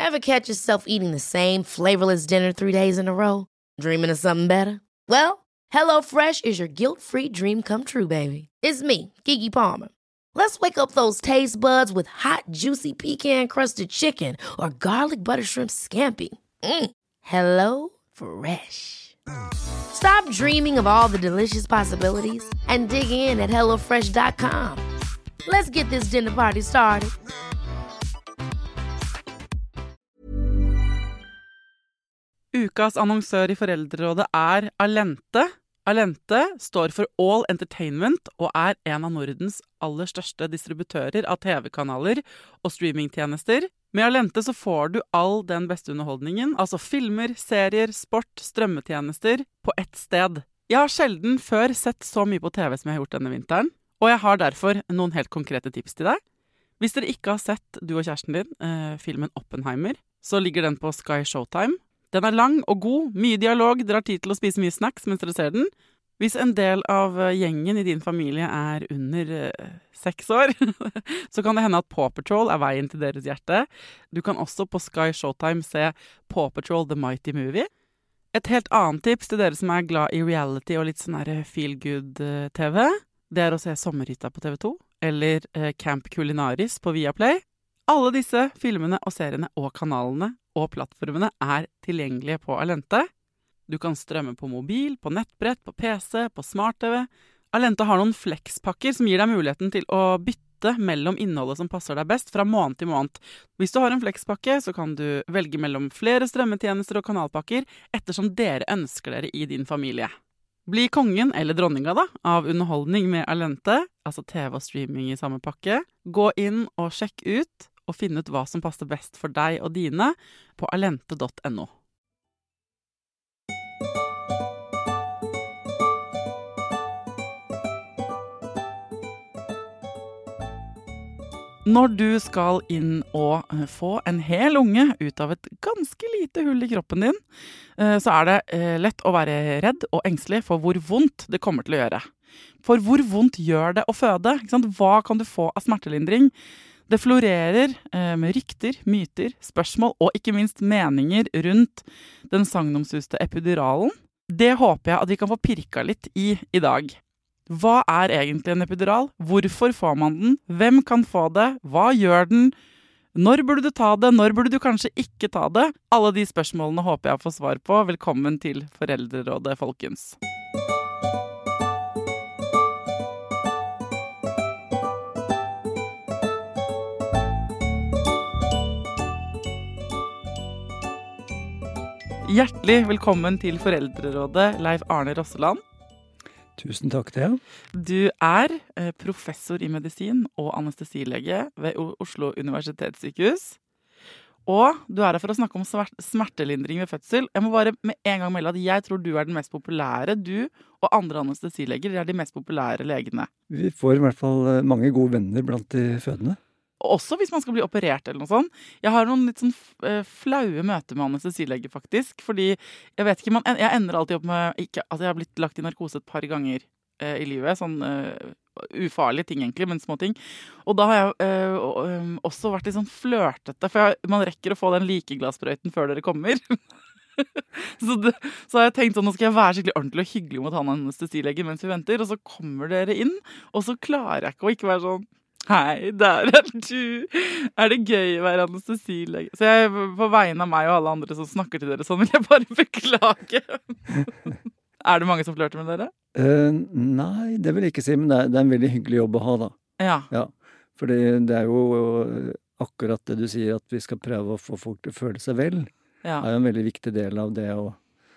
Ever catch yourself eating the same flavorless dinner 3 days in a row? Dreaming of something better? Well, HelloFresh is your guilt-free dream come true, baby. It's me, Keke Palmer. Let's wake up those taste buds with hot, juicy pecan-crusted chicken or garlic butter shrimp scampi. Hello Fresh. Stop dreaming of all the delicious possibilities and dig in at HelloFresh.com. Let's get this dinner party started. Ukas annonsør I Foreldrerådet Allente. Allente står for All Entertainment og en av Nordens aller største distributører av TV-kanaler og streamingtjenester. Med Allente så får du all den beste underholdningen, altså filmer, serier, sport, strømmetjenester, på ett sted. Jeg har sjelden før sett så mye på TV som jeg har gjort denne vinteren, og jeg har derfor noen helt konkrete tips til deg. Hvis dere ikke har sett, du og kjæresten din, filmen Oppenheimer, så ligger den på Sky Showtime. Den lang og god, mye dialog, dere har tid til å spise mye snacks mens dere ser den. Hvis en del av gjengen I din familie under 6 år, så kan det hende at Paw Patrol veien til deres hjerte. Du kan også på Sky Showtime se Paw Patrol The Mighty Movie. Et helt annet tips til dere som glad I reality og litt sånn feel-good-TV, det å se Sommerhytta på TV2, eller Camp Culinaris på Viaplay. Alle disse filmene og seriene og kanalene og plattformene tilgjengelige på Allente. Du kan strømme på mobil, på nettbrett, på PC, på smart-TV. Allente har noen flexpakker som gir deg muligheten til å bytte mellom innholdet som passer deg best fra måned til måned. Hvis du har en flexpakke, så kan du velge mellom flere strømmetjenester og kanalpakker ettersom dere ønsker dere I din familie. Bli kongen eller dronninga da, av underholdning med Allente, altså TV og streaming I samme pakke. Gå inn og sjekk ut og finne ut hva som passer best for deg og dine på allente.no. Når du skal inn og få en hel unge ut av et ganske lite hull I kroppen din, så det lett å være redd og engstelig for hvor vondt det kommer til å gjøre. For hvor vondt gjør det å føde? Ikke sant? Hva kan du få av smertelindring? Det florerer med rykter, myter, spørsmål og ikke minst meninger rundt den sagnomsuste epiduralen. Det håper jeg at vi kan få pirka litt I dag. Hva egentlig en epidural? Hvorfor får man den? Hvem kan få det? Hva gjør den? Når burde du ta det? Når burde du kanskje ikke ta det? Alle de spørsmålene håper jeg å få svar på. Velkommen til Foreldrerådet, folkens. Hjertelig velkommen til Foreldrerådet, Leif Arne Rosseland. Tusen takk til deg. Du professor I medisin og anestesilege ved Oslo Universitetssykehus. Og du her for å snakke om smertelindring ved fødsel. Jeg må bare med en gang melde at jeg tror du den mest populære. Du og andre anestesileger de mest populære legene. Vi får I hvert fall mange gode venner blant de fødende. Også hvis man skal bli operert eller noe sånt. Jeg har noen litt sånn flaue møter med anestesilege faktisk, fordi jeg vet ikke, jeg ender alltid opp med, ikke, altså jeg har blitt lagt I narkose et par ganger I livet, sånn ufarlige ting egentlig, men små ting. Og da har jeg også vært litt sånn flørtete, for man rekker å få den likeglassprøyten før dere kommer. så har jeg tenkt sånn, nå skal jeg være skikkelig ordentlig og hyggelig mot han anestesilege mens vi venter, og så kommer dere inn, og så klarer jeg ikke å ikke være sånn, hei, der du. Det gøy å være anestesilege? Så jeg, på vegne av meg og alle andre som snakker til dere sånn, vil jeg bare beklage. Det mange som flørter med dere? Nei, det vil jeg ikke si, men det en veldig hyggelig jobb å ha da. Ja. Fordi det jo akkurat det du sier, at vi skal prøve å få folk til å føle seg vel. Ja. Det jo en veldig viktig del av det å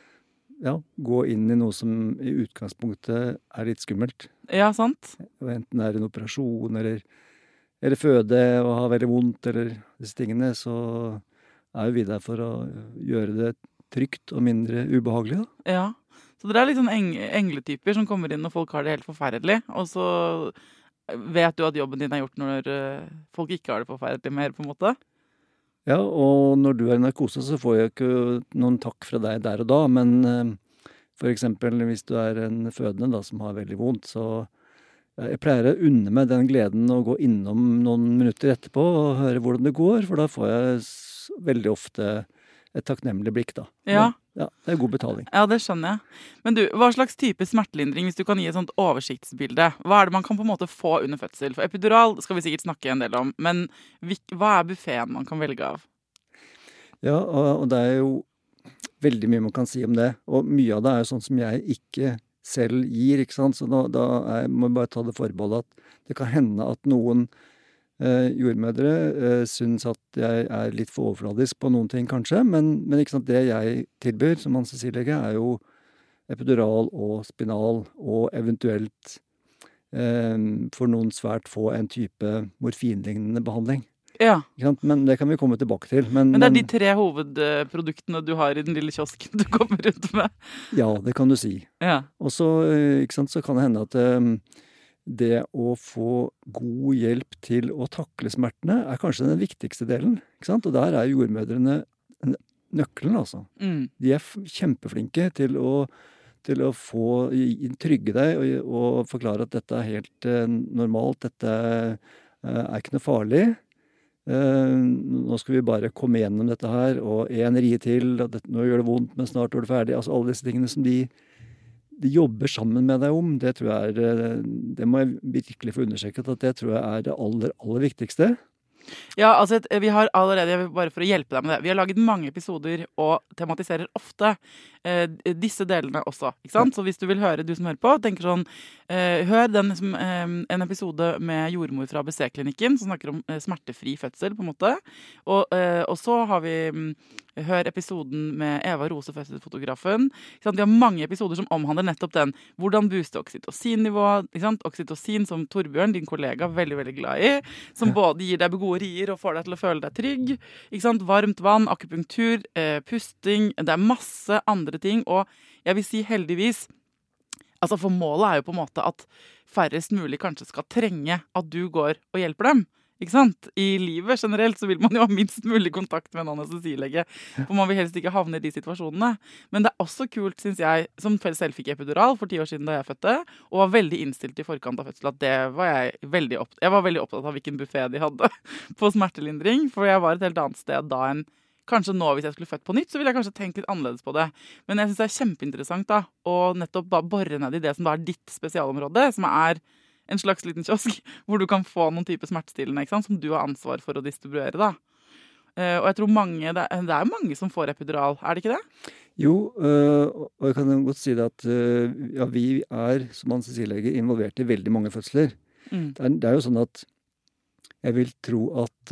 gå inn I noe som I utgangspunktet litt skummelt. Ja, sant. Og enten det en operasjon, eller føde og ha veldig vondt, eller disse tingene, så jo vi der for å gjøre det trygt og mindre ubehagelig. Da. Ja, så dere litt sånn engletyper som kommer inn når folk har det helt forferdelig, og så vet du at jobben din gjort når folk ikke har det forferdelig mer, på en måte? Ja, og når du I narkose, så får jeg ikke noen takk fra deg der og da, men for eksempel hvis du en fødende da, som har veldig vondt, så Jeg pleier å unne meg den gleden å gå innom noen minutter etterpå og høre hvordan det går, for da får jeg veldig ofte et takknemlig blikk, da. Ja. Ja, det er god betaling. Ja, det skjønner jeg. Men du, hva slags type smertelindring, hvis du kan gi et sånt oversiktsbilde, hva er det man kan på en måte få under fødsel? For epidural skal vi sikkert snakke en del om, men hva er buffeten man kan velge av? Ja, og det er jo veldig mye man kan si om det, og mye av det er jo sånn som jeg ikke selv gir, ikke sant? Så må jeg bare ta det forbeholdet at det kan hende at noen jordmødre synes at jeg er litt for overfladisk på noen ting kanskje, men ikke sant, det jeg tilbyr som anestesilege er jo epidural og spinal, og eventuelt for noen svært få en type morfinlignende behandling. Ja. Ikke sant? Men det kan vi komme tilbake til. Men det er de 3 hovedproduktene du har i den lille kiosken du kommer rundt med. Ja, det kan du si. Ja. Og så, ikke sant, så kan det hende at det å få god hjelp til å takle smertene er kanskje den viktigste delen, ikke sant? Og der er jordmødrene nøkkelen, altså. De er kjempeflinke til å få trygge deg og forklare at dette er helt normalt, dette er ikke noe farlig. Nå skal vi bare komme gjennom dette her, og en rie til, og nå gjør det vondt, men snart er det ferdig. Altså alle disse tingene som de jobber sammen med deg om, det tror jeg det må jeg virkelig få understreket, at det tror jeg er det aller viktigste. Ja, altså vi har allerede, bare for å hjelpe deg med det, vi har laget mange episoder og tematiserer ofte disse delene også, ikke sant? Så hvis du vil høre, du som hører på, tenker sånn, hør en episode med jordmor fra ABC-klinikken, som snakker om smertefri fødsel, på en måte. Og så har vi hør episoden med Eva Rose, fødselsfotografen. Vi har mange episoder som omhandler nettopp den. Hvordan booste oksytocinnivå. Oksytocin som Torbjørn, din kollega, er veldig, veldig glad i. Som både gir deg gode rier og får deg til å føle deg trygg. Varmt vann, akupunktur, pusting. Det er masse andre ting. Og jeg vil si heldigvis, altså for målet er jo på en måte at færrest mulig kanskje skal trenge at du går og hjelper dem. Ikke sant? I livet generelt så vil man jo ha minst mulig kontakt med en anestesilege, for man vil helst ikke havne i de situasjonene. Men det er også kult, synes jeg, som selv fikk epidural for 10 år siden da jeg fødte, og var veldig innstilt i forkant av fødsel, at det var jeg veldig opptatt av hvilken buffet de hadde på smertelindring, for jeg var et helt annet sted da enn kanskje nå hvis jeg skulle født på nytt, så ville jeg kanskje tenkt litt annerledes på det. Men jeg synes det er kjempeinteressant da, å nettopp bare borre ned i det som da er ditt spesialområde, som er en slags liten kiosk, hvor du kan få noen type smertestillende, ikke sant, som du har ansvar for å distribuere da. Og jeg tror det er mange som får epidural, er det ikke det? Jo, og jeg kan godt si det at ja, vi er som anestesileger involvert i veldig mange fødsler. Det er jo sånn at jeg vil tro at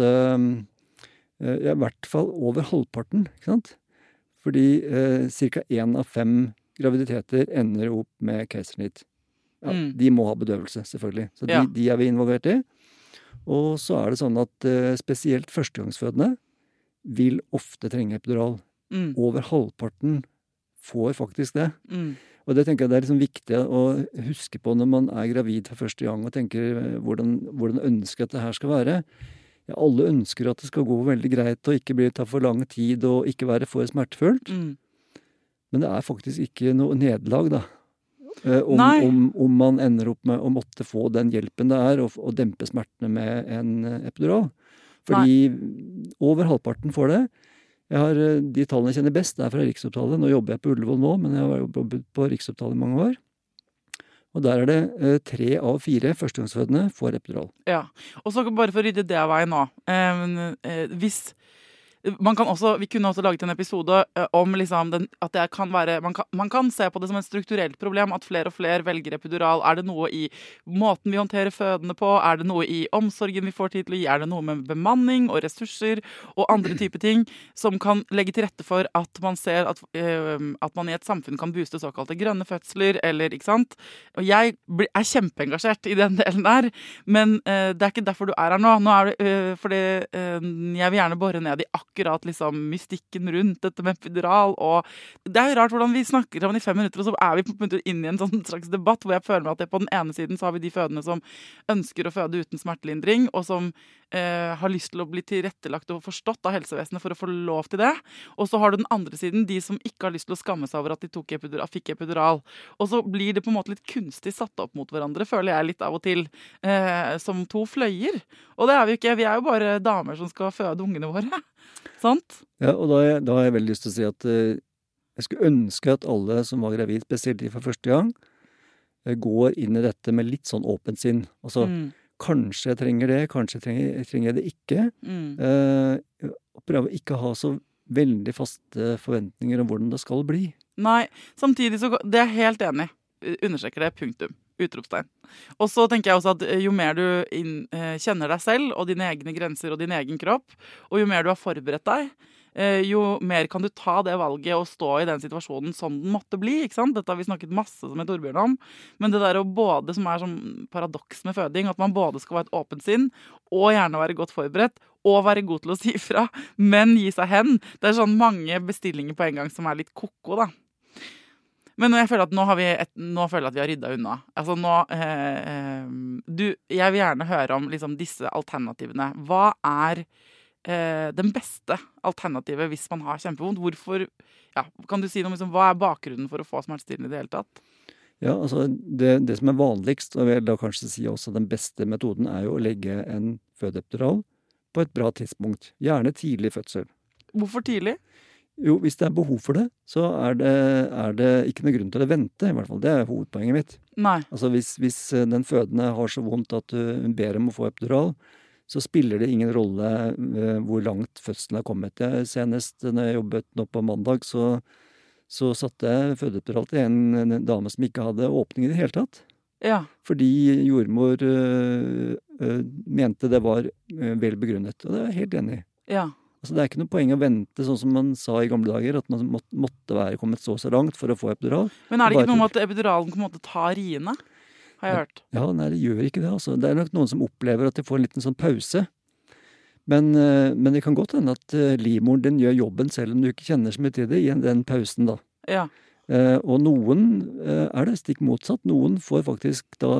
i hvert fall over halvparten, ikke sant? Fordi cirka 1 av 5 graviditeter ender opp med keisersnitt. Ja, de må ha bedøvelse, selvfølgelig. Så de er vi involvert i. Og så er det sånn at spesielt førstegangsfødende vil ofte trenge epidural. Over halvparten får faktisk det. Og det tenker jeg det er liksom viktig å huske på når man er gravid for første gang og tenker hvordan ønsker at det her skal være. Ja, alle ønsker at det skal gå veldig greit og ikke ta for lang tid og ikke være for smertefullt. Men det er faktisk ikke noe nederlag da. Om man ender opp med å måtte få den hjelpen det er og dempe smertene med en epidural. Fordi over halvparten får det. De tallene jeg kjenner best, det er fra Riksopptalet. Nå jobber jeg på Ullevål nå, men jeg har jobbet på Riksopptalet i mange år. Og der er det 3 av 4 førstegangsfødende får epidural. Ja, og så bare for å rydde det av veien nå. Vi kunne også laget en episode om liksom at det kan være, man kan se på det som et strukturelt problem at flere og flere velger epidural. Er det noe i måten vi håndterer fødende på? Er det noe i omsorgen vi får tid til å gi? Er det noe med bemanning og ressurser og andre typer ting som kan legge til rette for at man ser at man i et samfunn kan booste såkalte grønne fødsler, eller ikke sant? Og jeg er kjempeengasjert i den delen der, men det er ikke derfor du er her nå. Nå er det fordi jeg vil gjerne bore ned i akkurat liksom mystikken rundt dette med epidural, og det er jo rart hvordan vi snakker sammen i 5 minutter, og så er vi på en måte inne i en sånn slags debatt, hvor jeg føler meg at på den ene siden så har vi de fødende som ønsker å føde uten smertelindring, og som har lyst til å bli tilrettelagt og forstått av helsevesenet for å få lov til det. Og så har du den andre siden, de som ikke har lyst til å skamme seg over at de fikk epidural. Og så blir det på en måte litt kunstig satt opp mot hverandre, føler jeg litt av og til, som to fløyer. Og det er vi jo ikke, vi er jo bare damer som skal føde ungene våre. Sant? Ja, og da har jeg veldig lyst til å si at jeg skulle ønske at alle som var gravid, spesielt de for første gang, går inn i dette med litt sånn åpent sinn. Altså, kanskje jeg trenger det, kanskje trenger jeg det ikke. Og prøve å ikke ha så veldig faste forventninger om hvordan det skal bli. Nei, samtidig så, det er jeg helt enig. Understreker det, punktum. Utropstegn. Og så tenker jeg også at jo mer du kjenner deg selv og dine egne grenser og din egen kropp, og jo mer du har forberedt deg, jo mer kan du ta det valget og stå i den situasjonen som den måtte bli, ikke sant? Dette har vi snakket masse med Torbjørn om, men det der å både, som er sånn paradoks med føding, at man både skal være et åpent sinn, og gjerne være godt forberedt, og være god til å si fra, men gi seg hen. Det er sånn mange bestillinger på en gang som er litt koko, da. Men jeg føler at nå føler jeg at vi har rydda unna. Altså jeg vil gjerne høre om liksom disse alternativene. Hva er den beste alternativet hvis man har kjempevondt? Hvorfor, kan du si noe om hva er bakgrunnen for å få smertestillende i det hele tatt? Ja, altså det som er vanligst, og jeg vil da kanskje si også den beste metoden, er jo å legge en fødeepidural på et bra tidspunkt. Gjerne tidlig fødsel. Hvorfor tidlig? Jo, hvis det er behov for det, så er det ikke noe grunn til å vente, i hvert fall. Det er hovedpoenget mitt. Nei. Altså hvis den fødende har så vondt at hun ber om å få epidural, så spiller det ingen rolle hvor langt fødselen er kommet. Senest når jeg jobbet nå på mandag, så satte jeg fødeepidural til en dame som ikke hadde åpning i det hele tatt. Ja. Fordi jordmor mente det var vel begrunnet, og det er jeg helt enig i. Ja. Altså, det er ikke noe poeng å vente, sånn som man sa i gamle dager, at man måtte være kommet så langt for å få epidural. Men er det ikke noe med at epiduralen på en måte tar riene? Har jeg hørt. Ja, nei, det gjør ikke det. Altså. Det er nok noen som opplever at de får en liten sånn pause. Men det kan godt hende at livmoren din gjør jobben selv om du ikke kjenner så mye til det i den pausen da. Ja. Og noen er det stikk motsatt. Noen får faktisk da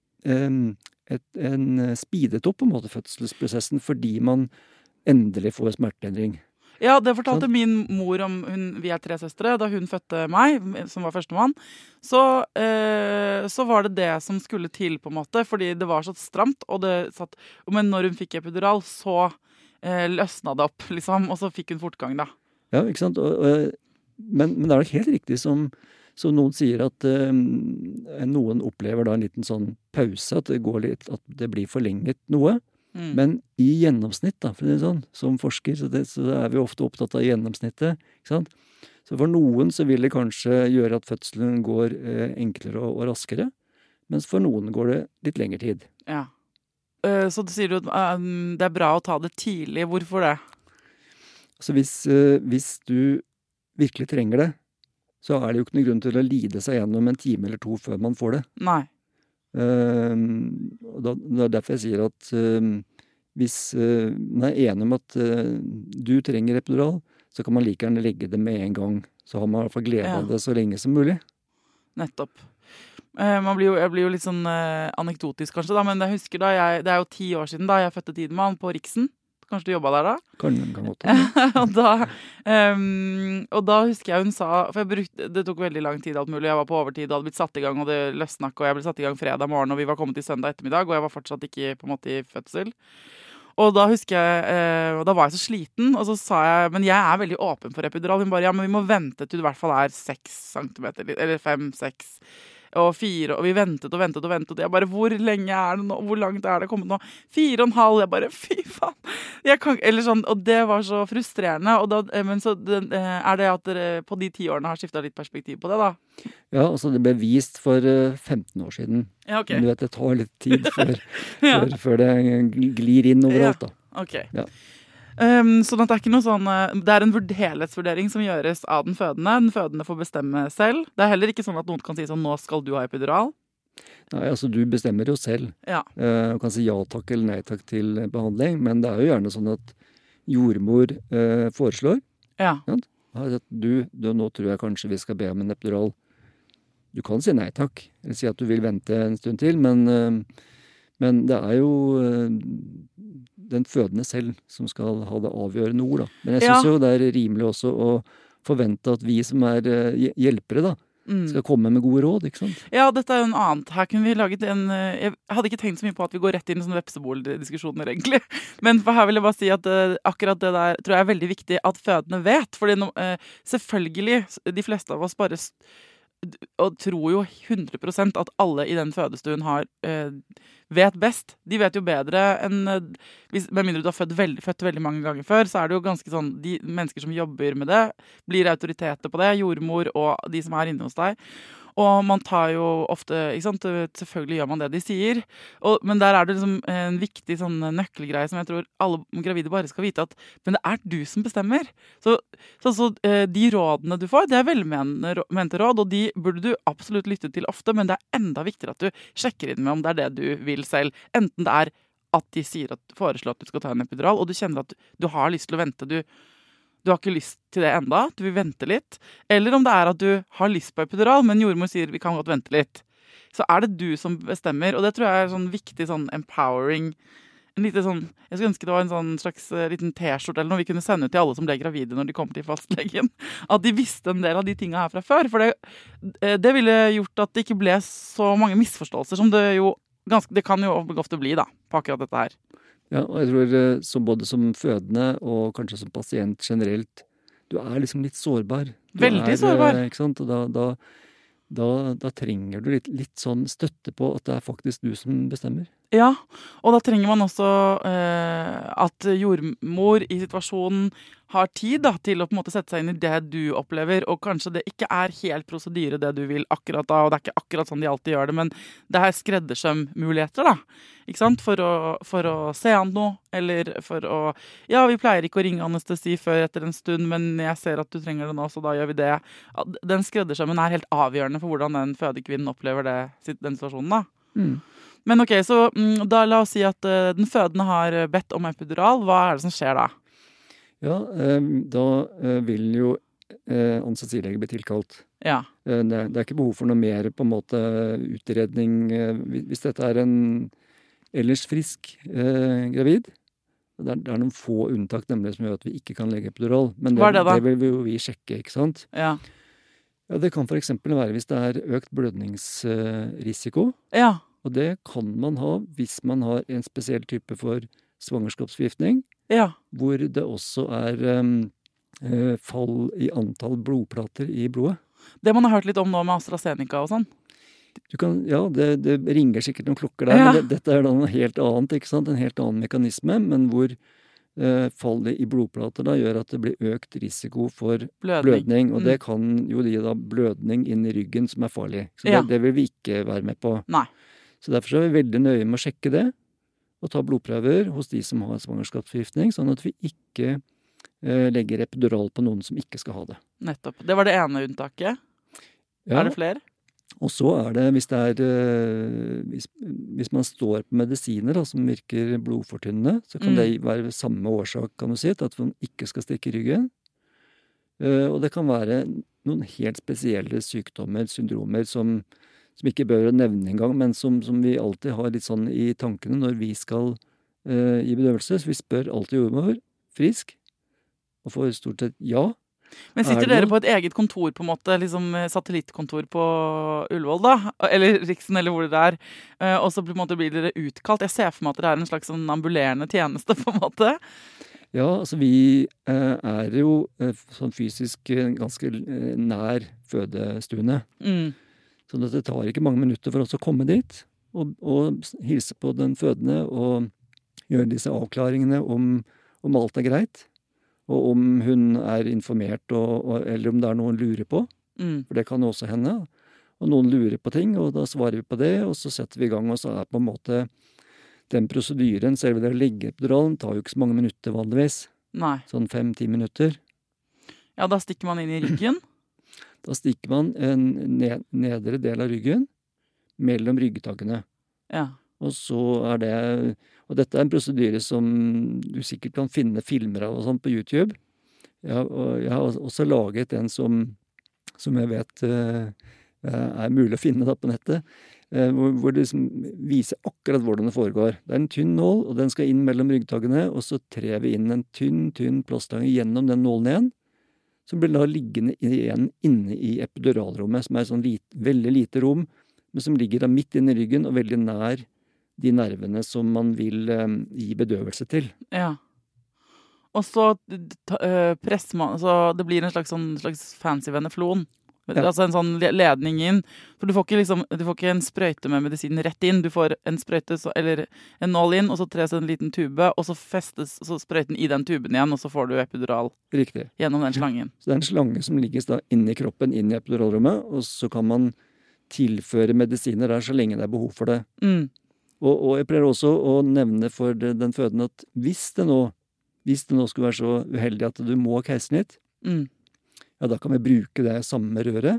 en speedet opp på en måte fødselsprosessen fordi man endelig får smertelindring. Ja, det fortalte min mor om, vi er 3 søstre, da hun fødte meg, som var førstemann, så var det det som skulle til på en måte, fordi det var så stramt, men når hun fikk epidural, så løsna det opp, liksom, og så fikk hun fortgang da. Ja, ikke sant? Men det er nok helt riktig som noen sier at noen opplever da en liten sånn pause, at det blir forlenget noe. Men i gjennomsnitt da, for det er sånn, som forsker, så er vi ofte opptatt av gjennomsnittet, ikke sant? Så for noen så vil det kanskje gjøre at fødselen går enklere og raskere, mens for noen går det litt lengre tid. Ja. Så sier du at det er bra å ta det tidlig. Hvorfor det? Altså hvis du virkelig trenger det, så er det jo ikke noen grunn til å lide seg gjennom en time eller 2 før man får det. Nei. Det er derfor jeg sier at hvis man er enig om at du trenger epidural, så kan man like gjerne legge det med en gang. Så har man i hvert fall glede av det så lenge som mulig. Nettopp. Jeg blir jo litt sånn anekdotisk kanskje da, men jeg husker det er jo 10 år siden da jeg fødte Tidemann på Riksen. Kanskje du jobbet der da? Kan godt hende. og da husker jeg hun sa, for det tok veldig lang tid alt mulig, jeg var på overtid og hadde blitt satt i gang, og det løsnak, og jeg ble satt i gang fredag morgen, og vi var kommet til søndag ettermiddag, og jeg var fortsatt ikke på en måte i fødsel. Og da husker jeg, og da var jeg så sliten, og så sa jeg, men jeg er veldig åpen for epidural. Hun bare, ja, men vi må vente til du i hvert fall er 6 centimeter, eller 5, 6 og 4, og vi ventet, og jeg bare, hvor lenge er det nå, hvor langt er det kommet nå? 4,5, jeg bare, fy faen, jeg kan, eller sånn, og det var så frustrerende, og da, men så er det at dere på de 10 årene har skiftet litt perspektiv på det da? Ja, altså det ble vist for 15 år siden. Ja, ok. Men du vet, det tar litt tid før det glir inn overalt da. Ok. Ja. Sånn at det er ikke noe sånn, det er en helhetsvurdering som gjøres av den fødende får bestemme selv. Det er heller ikke sånn at noen kan si sånn, nå skal du ha epidural. Nei, altså du bestemmer jo selv. Ja. Du kan si ja takk eller nei takk til behandling, men det er jo gjerne sånn at jordmor foreslår. Ja. Nå tror jeg kanskje vi skal be om en epidural. Du kan si nei takk, eller si at du vil vente en stund til, men det er jo den fødende selv som skal ha det avgjørende ord, da. Men jeg synes jo det er rimelig også å forvente at vi som er hjelpere, da, skal komme med gode råd, ikke sant? Ja, dette er jo en annen. Her kunne vi laget jeg hadde ikke tenkt så mye på at vi går rett inn i sånne vepseboldiskusjoner, egentlig. Men for her vil jeg bare si at akkurat det der tror jeg er veldig viktig at fødende vet. Fordi selvfølgelig, de fleste av oss bare og tror jo 100% at alle i den fødestuen vet best. De vet jo bedre enn med mindre du har født veldig mange ganger før, så er det jo ganske sånn, de mennesker som jobber med det, blir autoriteter på det, jordmor og de som er inne hos deg. Og man tar jo ofte, ikke sant, selvfølgelig gjør man det de sier, men der er det liksom en viktig sånn nøkkelgreie som jeg tror alle gravide bare skal vite at, men det er du som bestemmer. Så de rådene du får, det er velmente råd, og de burde du absolutt lytte til ofte, men det er enda viktigere at du sjekker inn med om det er det du vil selv. Enten det er at de foreslår at du skal ta en epidural, og du kjenner at du har lyst til å vente, du har ikke lyst til det enda, du vil vente litt. Eller om det er at du har lyst på epidural, men jordmor sier vi kan godt vente litt. Så er det du som bestemmer, og det tror jeg er sånn viktig sånn empowering. En lite sånn, jeg skulle ønske det var en sånn slags liten t-skjorte eller noe vi kunne sende ut til alle som ble gravide når de kom til fastlegen. At de visste en del av de tingene her fra før. For det ville gjort at det ikke ble så mange misforståelser som det kan jo ofte bli da, på akkurat dette her. Ja, og jeg tror både som fødende og kanskje som pasient generelt, du er liksom litt sårbar. Veldig sårbar. Ikke sant? Og da trenger du litt sånn støtte på at det er faktisk du som bestemmer. Ja, og da trenger man også at jordmor i situasjonen har tid da, til å på en måte sette seg inn i det du opplever, og kanskje det ikke er helt prosedyre det du vil akkurat da, og det er ikke akkurat sånn de alltid gjør det, men det er skreddersømmuligheter da, ikke sant? For å se an noe, eller for å, ja, vi pleier ikke å ringe anestesi før etter en stund, men jeg ser at du trenger det nå, så da gjør vi det. Den skreddersømmen er helt avgjørende for hvordan den fødekvinnen opplever den situasjonen da. Men ok, så da la oss si at den fødende har bedt om epidural. Hva er det som skjer da? Ja, da vil jo anestesilege bli tilkalt. Ja. Det er ikke behov for noe mer på en måte utredning. Hvis dette er en ellers frisk gravid, det er noen få unntak nemlig som gjør at vi ikke kan legge epidural. Men det vil jo vi sjekke, ikke sant? Ja. Ja, det kan for eksempel være hvis det er økt blødningsrisiko. Ja. Og det kan man ha hvis man har en spesiell type for svangerskapsforgiftning, hvor det også er fall i antall blodplater i blodet. Det man har hørt litt om nå med AstraZeneca og sånn. Det ringer sikkert noen klokker der, men dette er da noe helt annet, ikke sant? En helt annen mekanisme, men hvor fallet i blodplater da gjør at det blir økt risiko for blødning. Og det kan jo gi da blødning inn i ryggen som er farlig. Så det vil vi ikke være med på. Nei. Så derfor er vi veldig nøye med å sjekke det, og ta blodprøver hos de som har svangerskapsforgiftning, sånn at vi ikke legger epidural på noen som ikke skal ha det. Nettopp. Det var det ene unntaket. Ja. Er det flere? Og så er det, hvis man står på medisiner da, som virker blodfortynnende, så kan det være samme årsak, kan du si, til at man ikke skal stikke ryggen. Og det kan være noen helt spesielle sykdommer, syndromer, som ikke bør nevne engang, men som vi alltid har litt sånn i tankene når vi skal gi bedøvelse. Så vi spør alltid jordmor, frisk, og får stort sett ja. Men sitter dere på et eget kontor på en måte, liksom satellittkontor på Ullevål da? Eller Riksen, eller hvor det er, og så på en måte blir dere utkalt? Jeg ser for meg at dere er en slags sånn ambulerende tjeneste på en måte. Ja, altså vi er jo sånn fysisk ganske nær fødestuene. Så det tar ikke mange minutter for oss å komme dit og hilse på den fødende og gjøre disse avklaringene om alt er greit, og om hun er informert, eller om det er noe hun lurer på. For det kan også hende. Og noen lurer på ting, og da svarer vi på det, og så setter vi i gang, og så er på en måte den prosedyren, selve det å legge epiduralen, tar jo ikke så mange minutter vanligvis. Nei. Sånn 5-10 minutter. Ja, da stikker man inn i ryggen. Da stikker man en nedre del av ryggen mellom ryggtaggene. Ja. Og så er det, og dette er en prosedyre som du sikkert kan finne filmer av og sånn på YouTube. Ja, og jeg har også laget en som jeg vet er mulig å finne da på nettet, hvor det liksom viser akkurat hvordan det foregår. Det er en tynn nål, og den skal inn mellom ryggtaggene, og så trer vi inn en tynn plasttange gjennom den nålen igjen, som blir da liggende igjen inne i epiduralrommet, som er et sånn veldig lite rom, men som ligger da midt inne i ryggen og veldig nær de nervene som man vil gi bedøvelse til. Ja. Og så presser man, så det blir en slags fancy veneflon. Ja. Altså en sånn ledning inn. For du får ikke en sprøyte med medisin rett inn. Du får en sprøyte, eller en nål inn, og så tres en liten tube, og så festes så sprøyten i den tuben igjen, og så får du epidural. Riktig. Gjennom den slangen. Så det er en slange som ligger da inni kroppen, inn i epiduralrommet, og så kan man tilføre medisiner der så lenge det er behov for det. Og jeg pleier også å nevne for den fødende at hvis det nå skulle være så uheldig at du må ha keisersnitt, ja, da kan vi bruke det samme røret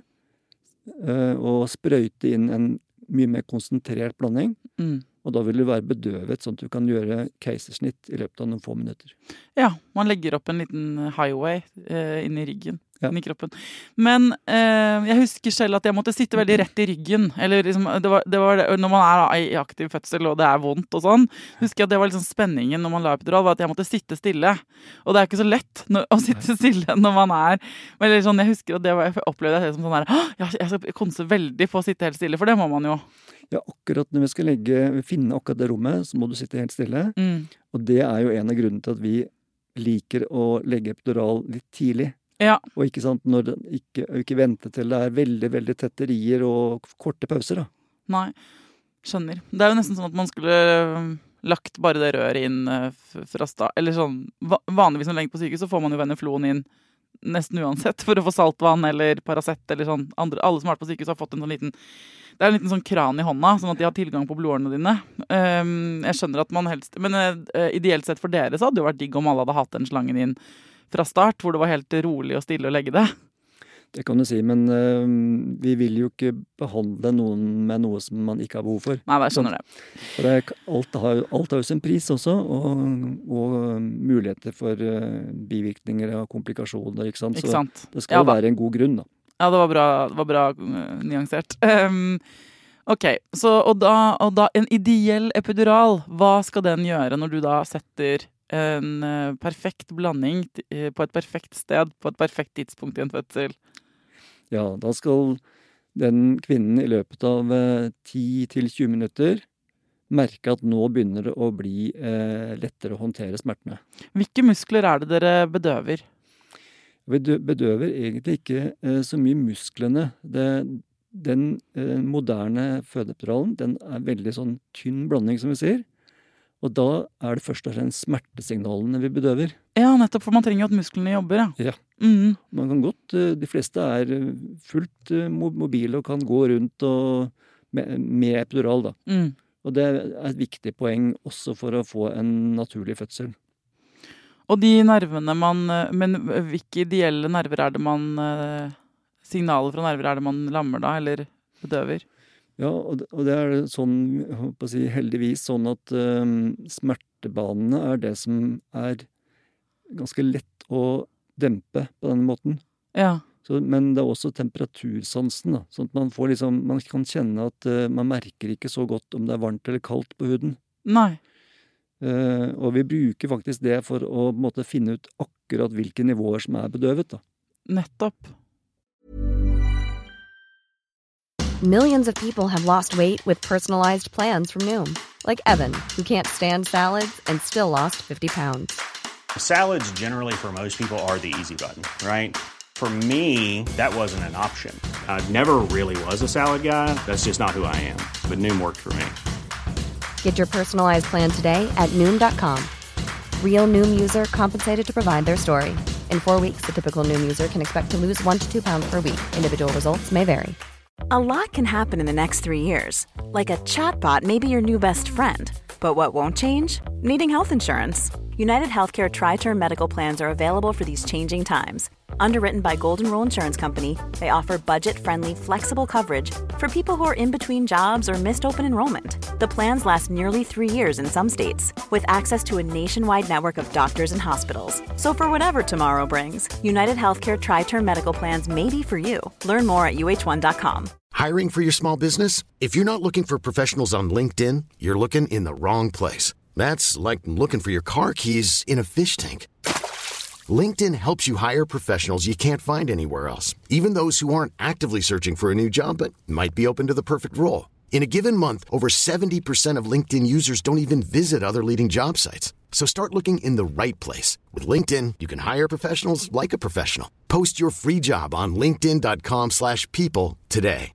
og sprøyte inn en mye mer konsentrert blanding. Og da vil du være bedøvet, sånn at du kan gjøre keisersnitt i løpet av noen få minutter. Ja, man legger opp en liten highway inn i ryggen. Inn i kroppen. Men jeg husker selv at jeg måtte sitte veldig rett i ryggen. Eller liksom, det var når man er i aktiv fødsel og det er vondt og sånn, husker jeg at det var liksom spenningen når man la epidural, var at jeg måtte sitte stille. Og det er ikke så lett å sitte stille når man er, eller sånn, jeg husker at jeg opplevde det som sånn der, jeg skal konse veldig på å sitte helt stille, for det må man jo. Ja, akkurat når vi skal finne akkurat det rommet, så må du sitte helt stille. Og det er jo en av grunnene til at vi liker å legge epidural litt tidlig. Ja. Og ikke sant, ikke vente til det er veldig, veldig tette rier og korte pauser da. Nei, skjønner. Det er jo nesten sånn at man skulle lagt bare det røret inn fra start, eller sånn, vanligvis når man legger på sykehus, så får man jo veneflon inn nesten uansett for å få saltvann eller Paracet eller sånn. Alle som har vært på sykehus har fått en sånn liten, det er en liten sånn kran i hånda, sånn at de har tilgang på blodårene dine. Jeg skjønner at man helst, men ideelt sett for dere så hadde det jo vært digg om alle hadde hatt den slangen inn fra start, hvor det var helt rolig og stille å legge det. Det kan du si, men vi vil jo ikke behandle noen med noe som man ikke har behov for. Nei, jeg skjønner det. For alt har jo sin pris også, og muligheter for bivirkninger og komplikasjoner, ikke sant? Så det skal være en god grunn da. Ja, det var bra nyansert. Ok, så, og da en ideell epidural, hva skal den gjøre når du da setter en perfekt blanding på et perfekt sted, på et perfekt tidspunkt i en fødsel? Ja, da skal den kvinnen i løpet av 10-20 minutter merke at nå begynner det å bli lettere å håndtere smertene. Hvilke muskler er det dere bedøver? Vi bedøver egentlig ikke så mye musklene. Den moderne fødeepiduralen, den er veldig sånn tynn blanding, som vi sier. Og da er det først og fremst smertesignalene vi bedøver. Ja, nettopp, for man trenger jo at musklene jobber, ja. Man kan godt, de fleste er fullt mobile og kan gå rundt med epidural da. Og det er et viktig poeng også for å få en naturlig fødsel. Og de nervene men hvilke ideelle nerver er det signaler fra nerver er det man lammer da, eller bedøver? Ja, og det er sånn, jeg håper å si, heldigvis sånn at smertebanene er det som er ganske lett å dempe på denne måten. Ja. Men det er også temperatursansen da, sånn at man kan kjenne at man merker ikke så godt om det er varmt eller kaldt på huden. Nei. Og vi bruker faktisk det for å på en måte finne ut akkurat hvilke nivåer som er bedøvet da. Nettopp. Millions of people have lost weight with personalized plans from Noom. Like Evan, who can't stand salads and still lost 50 pounds. Salads generally for most people are the easy button, right? For me, that wasn't an option. I never really was a salad guy. That's just not who I am. But Noom worked for me. Get your personalized plan today at Noom.com. Real Noom user compensated to provide their story. In 4 weeks, the typical Noom user can expect to lose 1 to 2 pounds per week. Individual results may vary. A lot can happen in the next 3 years. Like a chatbot may be your new best friend. But what won't change? Needing health insurance. United Healthcare Tri-Term Medical Plans are available for these changing times. Underwritten by Golden Rule Insurance Company, they offer budget-friendly, flexible coverage for people who are in between jobs or missed open enrollment. The plans last nearly 3 years in some states, with access to a nationwide network of doctors and hospitals. So for whatever tomorrow brings, United Healthcare Tri-Term Medical Plans may be for you. Learn more at uh1.com. Hiring for your small business? If you're not looking for professionals on LinkedIn, you're looking in the wrong place. That's like looking for your car keys in a fish tank. LinkedIn helps you hire professionals you can't find anywhere else, even those who aren't actively searching for a new job but might be open to the perfect role. In a given month, over 70% of LinkedIn users don't even visit other leading job sites. So start looking in the right place. With LinkedIn, you can hire professionals like a professional. Post your free job on linkedin.com/people today.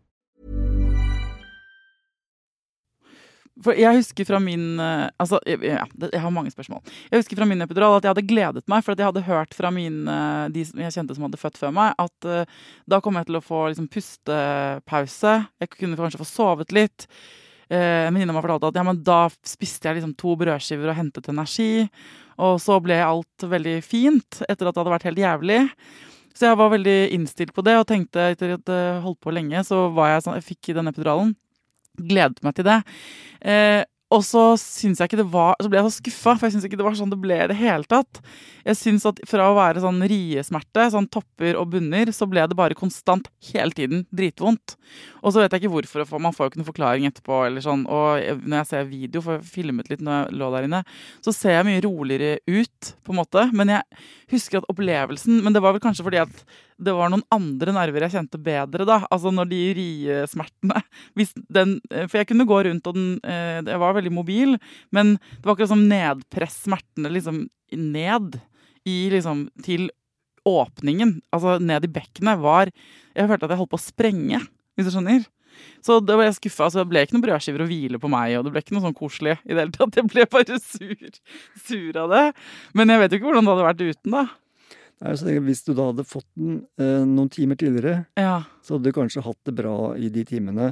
For jeg husker fra min jeg har mange spørsmål. Jeg husker fra min epidural at jeg hadde gledet meg, for at jeg hadde hørt fra de som jeg kjente som hadde født før meg, at da kom jeg til å få liksom, pustepause. Jeg kunne kanskje få sovet litt. En venninne meg fortalte at ja, men da spiste jeg liksom 2 brødskiver og hentet energi. Og så ble alt veldig fint etter at det hadde vært helt jævlig. Så jeg var veldig innstilt på det og tenkte etter at det holdt på lenge, så var jeg fikk den epiduralen. Gledet meg til det. Og så synes jeg ikke så ble jeg så skuffet, for jeg synes ikke det var sånn det ble i det hele tatt. Jeg synes at fra å være sånn riesmerte, sånn topper og bunner, så ble det bare konstant hele tiden dritvondt. Og så vet jeg ikke hvorfor, for man får jo ikke noen forklaring etterpå, eller sånn. Og når jeg ser video, for jeg filmet litt når jeg lå der inne, så ser jeg mye roligere ut, på en måte. Men jeg husker at opplevelsen, men det var vel kanskje fordi at det var noen andre nerver jeg kjente bedre da, altså når de riesmertene, for jeg kunne gå rundt og jeg var veldig mobil, men det var akkurat som nedpress smertene liksom ned liksom til åpningen, altså ned i bekkenet jeg følte at jeg holdt på å sprenge, hvis du skjønner. Så da var jeg skuffet, altså det ble ikke noen brødskiver å hvile på meg, og det ble ikke noe sånn koselig i det hele tatt, jeg ble bare sur av det, men jeg vet jo ikke hvordan det hadde vært uten da. Nei, så hvis du da hadde fått den noen timer tidligere, så hadde du kanskje hatt det bra i de timene.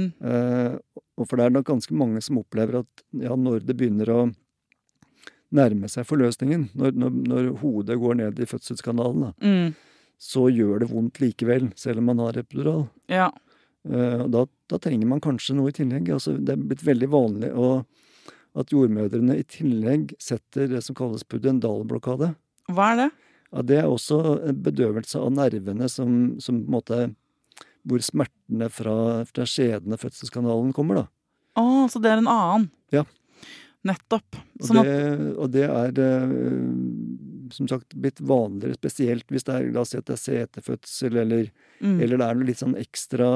Og for det er nok ganske mange som opplever at når det begynner å nærme seg forløsningen, når hodet går ned i fødselskanalen, så gjør det vondt likevel, selv om man har epidural. Ja. Da trenger man kanskje noe i tillegg. Altså, det er blitt veldig vanlig at jordmødrene i tillegg setter det som kalles pudendalblokade. Hva er det? Ja, det er også en bedøvelse av nervene som på en måte, hvor smertene fra skjedene fødselskanalen kommer da. Så det er en annen? Ja. Nettopp. Og det er som sagt blitt vanligere, spesielt hvis det er, la oss si at det er setefødsel, eller det er noe litt sånn ekstra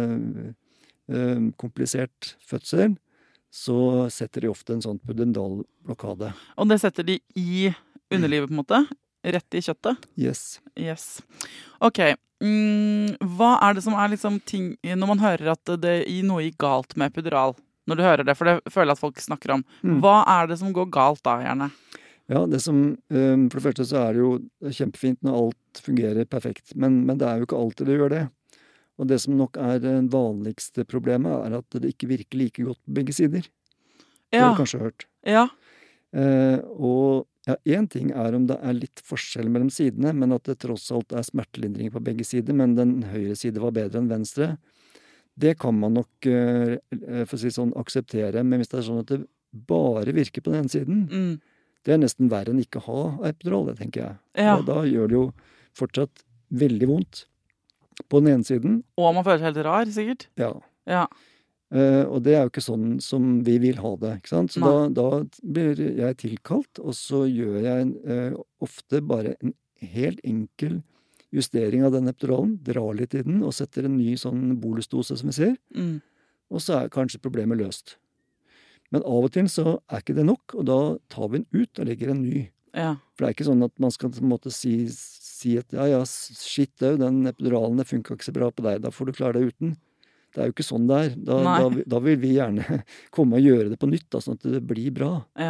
komplisert fødsel, så setter de ofte en sånn pudendalblokade. Og det setter de i underlivet på en måte? Rett i kjøttet? Yes. Ok, hva er det som er liksom ting, når man hører at det noe gikk galt med epidural, når du hører det, for det føler jeg at folk snakker om, hva er det som går galt da, gjerne? Ja, det som, for det første så er det jo kjempefint når alt fungerer perfekt, men det er jo ikke alltid det gjør det. Og det som nok er det vanligste problemet er at det ikke virker like godt på begge sider. Det har du kanskje hørt. Ja. Og en ting er om det er litt forskjell mellom sidene, men at det tross alt er smertelindring på begge sider, men den høyre side var bedre enn venstre. Det kan man nok, for å si sånn, akseptere, men hvis det er sånn at det bare virker på den ene siden, det er nesten verre enn ikke å ha epidural, det tenker jeg. Ja. Da gjør det jo fortsatt veldig vondt på den ene siden. Og man føler seg helt rar, sikkert. Ja. Og det er jo ikke sånn som vi vil ha det, ikke sant? Så da blir jeg tilkalt, og så gjør jeg ofte bare en helt enkel justering av den epiduralen, drar litt i den, og setter en ny sånn bolusdose som vi ser, og så er kanskje problemet løst. Men av og til så er ikke det nok, og da tar vi den ut og legger en ny. Ja. For det er ikke sånn at man skal på en måte si at shit, den epiduralen funker ikke så bra på deg, da får du klare deg uten. Det er jo ikke sånn det er. Da vil vi gjerne komme og gjøre det på nytt, da, sånn at det blir bra.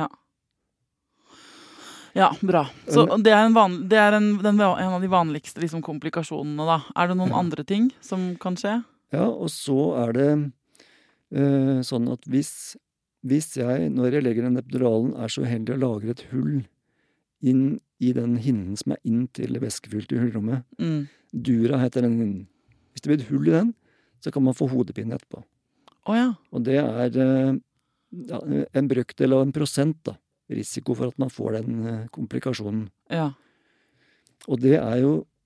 Ja, bra. Så det er en av de vanligste liksom, komplikasjonene da. Er det noen andre ting som kan skje? Ja, og så er det sånn at hvis jeg, når jeg legger den epiduralen, er så heldig å lagre et hull inn i den hinnen som er inn til det væskefylte hullrommet. Dura heter den hinnen. Hvis det blir et hull i den, så kan man få hodepine etterpå. Og det er en brøkdel av 1% da, risiko for at man får den komplikasjonen. Ja. Og det er jo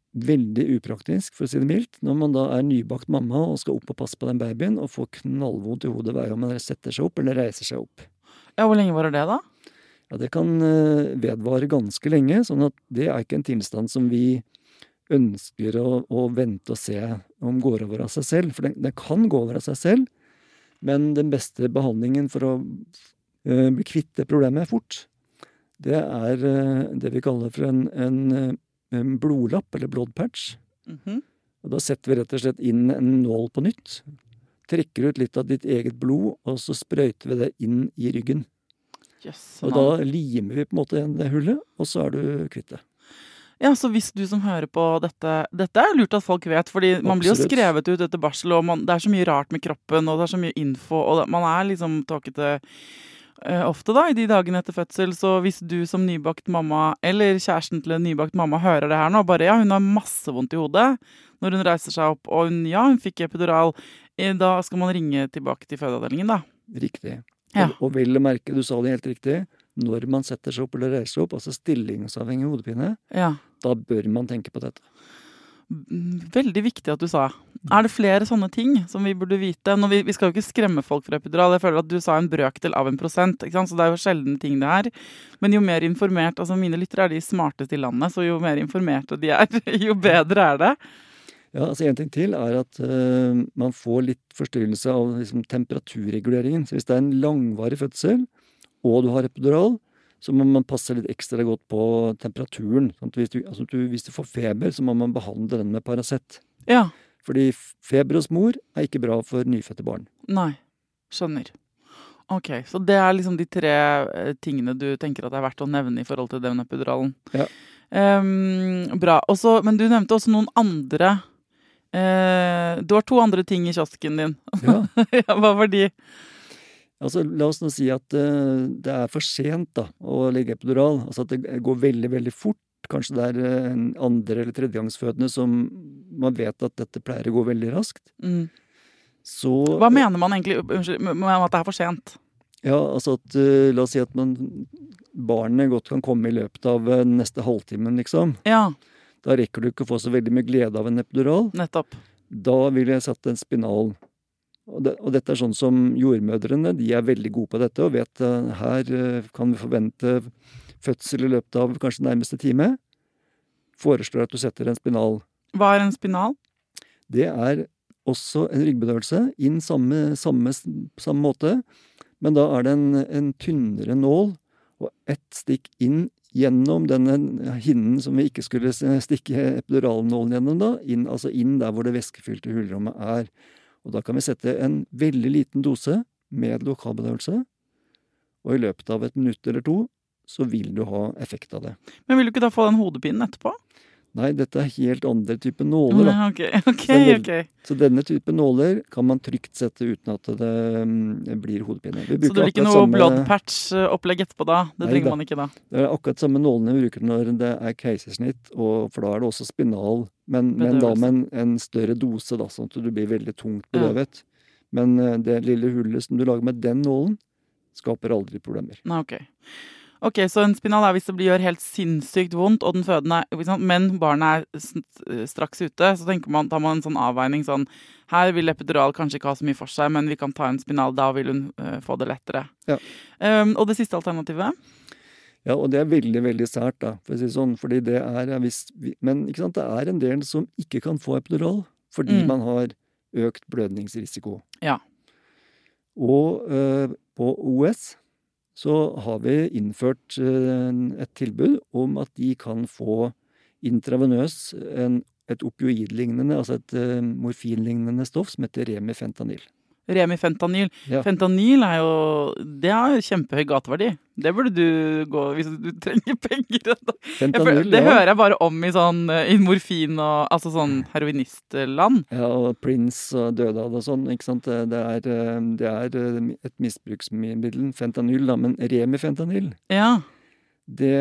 veldig upraktisk, for å si det mildt, når man da nybakt mamma og skal opp og passe på den babyen, og får knallvondt i hodet hver gang man setter seg opp eller reiser seg opp. Ja, hvor lenge var det da? Ja, det kan vedvare ganske lenge, sånn at det ikke en tilstand som vi ønsker å vente og se om går over av seg selv, for den kan gå over av seg selv, men den beste behandlingen for å bli kvitt det problemet fort, det det vi kaller for en blodlapp, eller bloodpatch. Og da setter vi rett og slett inn en nål på nytt, trekker ut litt av ditt eget blod, og så sprøyter vi det inn i ryggen. Yes, og da limer vi på en måte igjen det hullet, og så du kvitt det. Ja, så hvis du som hører på dette lurt at folk vet, fordi man blir jo skrevet ut etter barsel, og det så mye rart med kroppen, og det så mye info, og man liksom tåkete ofte da, i de dagene etter fødsel, så hvis du som nybakt mamma, eller kjæresten til en nybakt mamma hører det her nå, bare hun har masse vondt i hodet når hun reiser seg opp, og hun fikk epidural, da skal man ringe tilbake til fødeavdelingen da. Riktig. Ja. Og vel å merke, du sa det helt riktig, når man setter seg opp eller reiser seg opp, altså stillingsavhengig hodepine, da bør man tenke på dette. Veldig viktig at du sa. Det flere sånne ting som vi burde vite? Vi skal jo ikke skremme folk for epidural. Jeg føler at du sa en brøkdel av 1%, ikke sant? Så det jo sjelden ting det her. Men jo mer informert, altså mine lyttere de smarteste i landet, så jo mer informerte de jo bedre det. Ja, altså en ting til at man får litt forstyrrelse av liksom, temperaturreguleringen. Så hvis det en langvarig fødsel, og du har epidural, så må man passe litt ekstra godt på temperaturen. Sånn at hvis du får feber, så må man behandle den med Paracet. Ja. Fordi feber hos mor ikke bra for nyfødte barn. Nei, skjønner. Ok, så det liksom de 3 tingene du tenker at det verdt å nevne i forhold til den epiduralen. Ja. Bra. Men du nevnte også noen andre. Du har 2 andre ting i kiosken din. Ja. Ja, hva var de? Altså, la oss nå si at det for sent da, å legge epidural. Altså at det går veldig, veldig fort. Kanskje det en andre- eller tredjegangsfødende som man vet at dette pleier å gå veldig raskt. Så, hva mener man egentlig med at det for sent? Ja, altså at la oss si at barnet godt kan komme i løpet av neste halvtimen, liksom. Ja. Da rekker du ikke å få så veldig mye glede av en epidural. Nettopp. Da vil jeg satt en spinal. Og dette sånn som jordmødrene, de veldig gode på dette, og vet her kan vi forvente fødsel i løpet av kanskje nærmeste time. Foreslår at du setter en spinal. Hva en spinal? Det også en ryggbedøvelse, inn samme måte, men da det en tynnere nål, og ett stikk inn gjennom denne hinnen som vi ikke skulle stikke epiduralnålen gjennom da, altså inn der hvor det væskefylte hulrommet Og da kan vi sette en veldig liten dose med lokalbedøvelse, og i løpet av 1 minutt eller 2, så vil du ha effekt av det. Men vil du ikke da få den hodepinen etterpå? Nei, dette helt andre type nåler da. Ok. Så denne type nåler kan man trygt sette uten at det blir hodepine. Så det blir ikke noe bloodpatch-opplegg etterpå da? Det trenger man ikke da? Det akkurat samme nålene vi bruker når det keisersnitt, og for da det også spinal, men da med en større dose da, sånn at du blir veldig tungt bedøvet. Men det lille hullet som du lager med den nålen, skaper aldri problemer. Nei, Ok, så en spinal hvis det gjør helt sinnssykt vondt, og den fødende men barnet straks ute, så tar man en sånn avveining sånn, her vil epidural kanskje ikke ha så mye for seg, men vi kan ta en spinal, da vil hun få det lettere. Ja. Og det siste alternativet? Ja, og det veldig, veldig sært da, for å si sånn, fordi det visst, men ikke sant, det en del som ikke kan få epidural, fordi man har økt blødningsrisiko. Ja. Og på OS, så har vi innført et tilbud om at de kan få intravenøs et opioidlignende, altså et morfinlignende stoff som heter remifentanil. Remifentanil. Ja. Fentanyl det har kjempehøy gateverdi. Det burde du gå hvis du trenger penger. Fentanyl, det hører jeg bare om i morfin og altså sånn heroinistland. Ja, og Prince og dødad og sånn, ikke sant? Det et misbruksmiddel, fentanyl da, men remifentanil. Ja. Det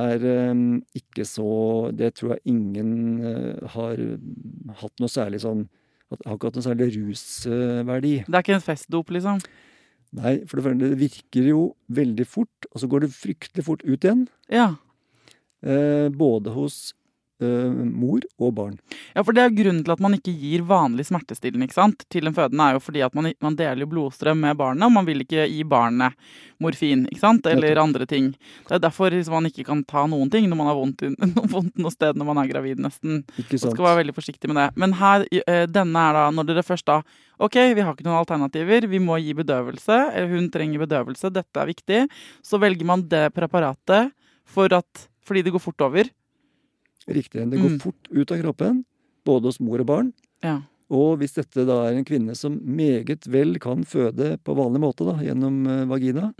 ikke så, det tror jeg ingen har hatt noe særlig sånn, har ikke hatt noen særlig rusverdi. Det ikke en festdop, liksom? Nei, for det virker jo veldig fort, og så går det fryktelig fort ut igjen. Ja. Både hos mor og barn. Ja, for det er grunnen til at man ikke gir vanlig smertestillende, ikke sant? Til en fødende er jo fordi at man deler jo blodstrøm med barnet, og man vil ikke gi barnet morfin, ikke sant? Eller andre ting. Det er derfor liksom, man ikke kan ta noen ting når man har vondt noe sted når man er gravid nesten. Ikke sant. Man skal være veldig forsiktig med det. Men her, denne er da, når dere først da, ok, vi har ikke noen alternativer, vi må gi bedøvelse, hun trenger bedøvelse, dette er viktig, så velger man det preparatet fordi det går fort over. Riktig, det går fort ut av kroppen, både hos mor og barn. Ja. Og hvis dette da er en kvinne som meget vel kan føde på vanlig måte da, gjennom vagina,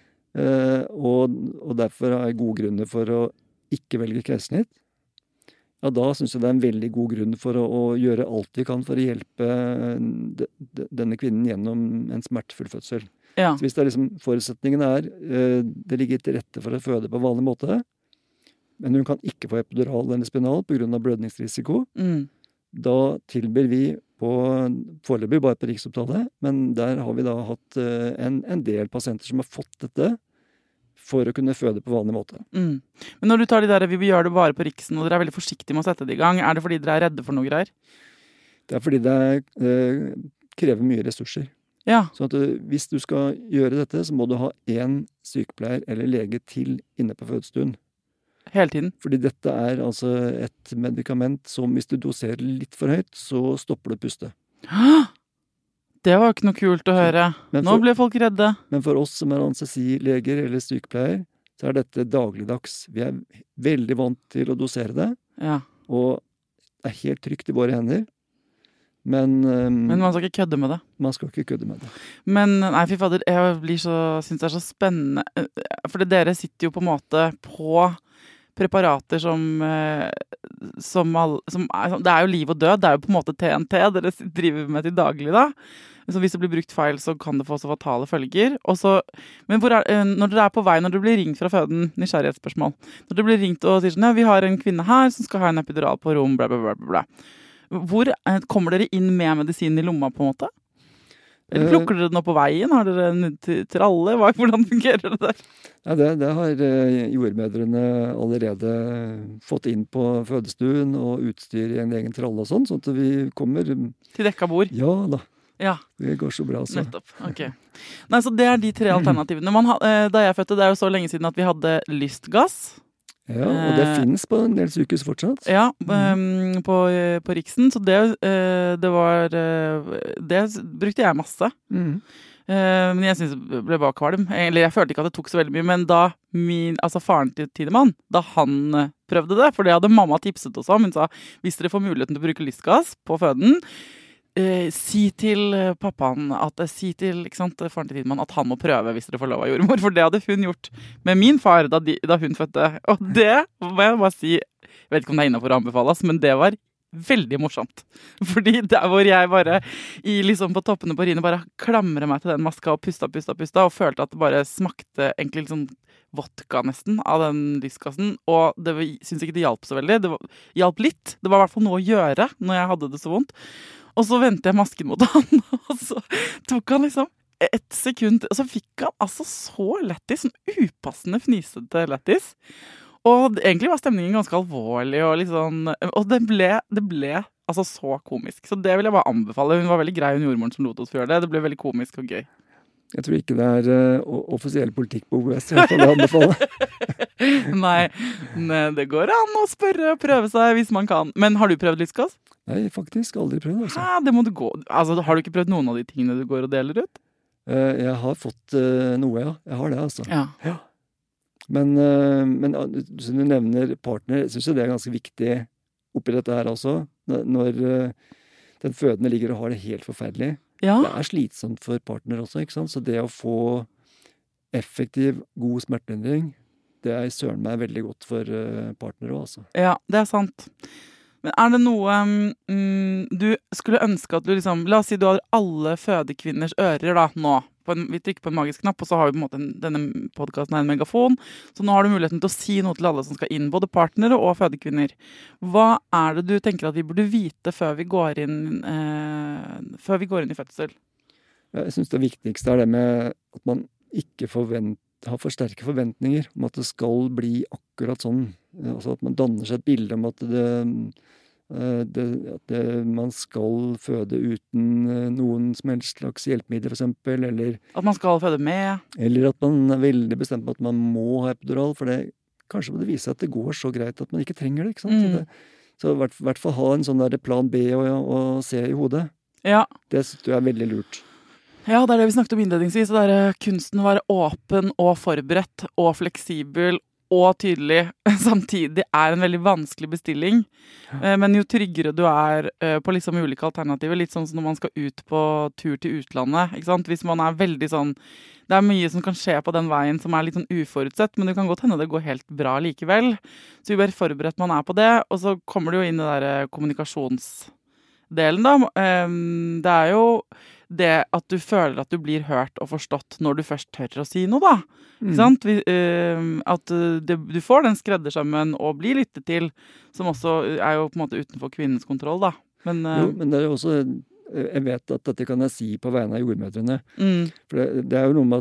og derfor er gode grunner for å ikke velge keisersnitt, ja, da synes jeg det er en veldig god grunn for å gjøre alt vi kan for å hjelpe denne kvinnen gjennom en smertefull fødsel. Ja. Så hvis det er liksom, forutsetningen det ligger til rette for å føde på vanlig måte, men hun kan ikke få epidural eller spinal på grunn av blødningsrisiko, da tilbyr vi foreløpig bare på Riksopptalet, men der har vi da hatt en del pasienter som har fått dette for å kunne føde på vanlig måte. Men når du tar de der, vi gjør det bare på Riksen, og dere er veldig forsiktige med å sette det i gang, er det fordi dere er redde for noe greier? Det er fordi det krever mye ressurser. Ja. Så at hvis du skal gjøre dette, så må du ha en sykepleier eller lege til inne på fødestuen. Hele tiden? Fordi dette er altså et medikament som hvis du doserer litt for høyt, så stopper du puste. Det var ikke noe kult å høre. Nå ble folk redde. Men for oss som er anestesileger eller sykepleier, så er dette dagligdags. Vi er veldig vant til å dosere det, og det er helt trygt i våre hender. Men man skal ikke kødde med det. Man skal ikke kødde med det. Men nei, fy fader, jeg synes det er så spennende. For dere sitter jo på en måte på preparater som det er jo liv og død, det er jo på en måte TNT dere driver med til daglig da. Så hvis det blir brukt feil, så kan det få så fatale følger. Men når dere er på vei, når dere blir ringt fra føden, nysgjerrighetsspørsmål, når dere blir ringt og sier sånn, ja, vi har en kvinne her som skal ha en epidural på rom, bla bla bla bla. Hvor kommer dere inn med medisinen i lomma på en måte? Eller plukker dere den opp på veien? Har dere en tralle? Hvordan fungerer det der? Ja, det har jordmødrene allerede fått inn på fødestuen og utstyr i en egen tralle og sånn at vi kommer... Til dekka bord? Ja da. Ja. Det går så bra, så. Nettopp, ok. Nei, så det er de 3 alternativene. Da jeg fødte, det er jo så lenge siden at vi hadde lystgass. Ja, og det finnes på en del sykehus fortsatt. Ja, på Riksen, så det brukte jeg masse. Men jeg synes det ble bare kvalm. Eller jeg følte ikke at det tok så veldig mye, men da faren til Tidemann, da han prøvde det, for det hadde mamma tipset oss om, hun sa, hvis dere får muligheten til å bruke lystgass på føden, si til pappaen si til faren til Tidemann at han må prøve hvis dere får lov av jordmor, for det hadde hun gjort med min far da hun fødte, og det må jeg bare si, jeg vet ikke om det er innenfor å anbefales, men det var veldig morsomt, fordi der hvor jeg bare på toppene på riene bare klamret meg til den maska og pusta og følte at det bare smakte egentlig sånn vodka nesten av den lystgassen, og synes ikke det hjalp så veldig, det hjalp litt, det var i hvert fall noe å gjøre når jeg hadde det så vondt. Og så ventet jeg masken mot han, og så tok han 1 sekund, og så fikk han altså så lettis, sånn upassende fnisete lettis. Og egentlig var stemningen ganske alvorlig, og det ble altså så komisk. Så det vil jeg bare anbefale. Hun var veldig grei, hun jordmoren som lot oss gjøre det. Det ble veldig komisk og gøy. Jeg tror ikke det er offisiell politikk på OUS, i hvert fall det anbefaler. Nei, det går an å spørre og prøve seg hvis man kan. Men har du prøvd lystgass? Nei, faktisk aldri prøvd, altså. Det må du gå. Altså, har du ikke prøvd noen av de tingene du går og deler ut? Jeg har fått noe, ja. Jeg har det, altså. Ja. Men som du nevner partner, jeg synes det er ganske viktig oppi dette her også. Når den fødende ligger og har det helt forferdelig. Ja. Det er slitsomt for partner også, ikke sant? Så det å få effektiv, god smertelindring, det er søren meg veldig godt for partner også, altså. Ja, det er sant. Men er det noe du skulle ønske at du la oss si du har alle fødekvinners ører da, nå. Vi trykker på en magisk knapp, og så har vi på en måte denne podcasten er en megafon. Så nå har du muligheten til å si noe til alle som skal inn, både partnere og fødekvinner. Hva er det du tenker at vi burde vite før vi går inn i fødsel? Jeg synes det viktigste er det med at man ikke forventer har for sterke forventninger om at det skal bli akkurat sånn. Altså at man danner seg et bilde om at man skal føde uten noen som helst slags hjelpemidler, for eksempel, eller At man skal føde med. Eller at man er veldig bestemt på at man må ha epidural, for kanskje må det vise seg at det går så greit at man ikke trenger det, ikke sant? Så i hvert fall ha en sånn der plan B å se i hodet. Ja. Det synes jeg veldig lurt. Ja, det det vi snakket om innledningsvis. Det kunsten å være åpen og forberedt og fleksibel og tydelig samtidig en veldig vanskelig bestilling. Men jo tryggere du på liksom ulike alternativer, litt sånn som når man skal ut på tur til utlandet, ikke sant? Hvis man veldig sånn, det mye som kan skje på den veien som litt sånn uforutsett, men det kan godt hende det går helt bra likevel. Så jo mer forberedt man på det, og så kommer det jo inn det der kommunikasjonsdelen da. Det jo det at du føler at du blir hørt og forstått når du først tør å si noe da. Ikke sant? At du får den skreddersømmen og blir lyttet til, som også jo på en måte utenfor kvinnens kontroll da. Men, jo, men det jo også, jeg vet at dette kan jeg si på vegne av jordmødrene. For det jo noe med